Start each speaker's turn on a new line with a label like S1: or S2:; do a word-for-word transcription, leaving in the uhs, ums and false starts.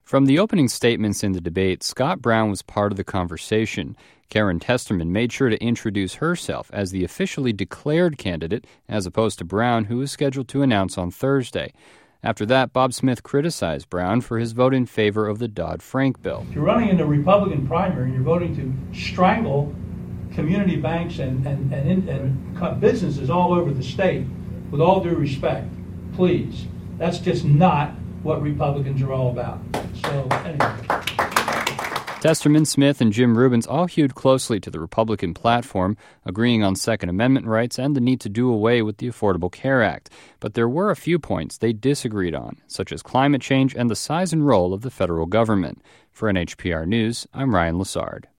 S1: From the opening statements in the debate, Scott Brown was part of the conversation. Karen Testerman made sure to introduce herself as the officially declared candidate, as opposed to Brown, who was scheduled to announce on Thursday. After that, Bob Smith criticized Brown for his vote in favor of the Dodd-Frank bill.
S2: If you're running in the Republican primary and you're voting to strangle community banks and, and, and, and businesses all over the state, with all due respect, please, that's just not what Republicans are all about. So, anyway.
S1: Testerman, Smith, and Jim Rubens all hewed closely to the Republican platform, agreeing on Second Amendment rights and the need to do away with the Affordable Care Act. But there were a few points they disagreed on, such as climate change and the size and role of the federal government. For N H P R News, I'm Ryan Lessard.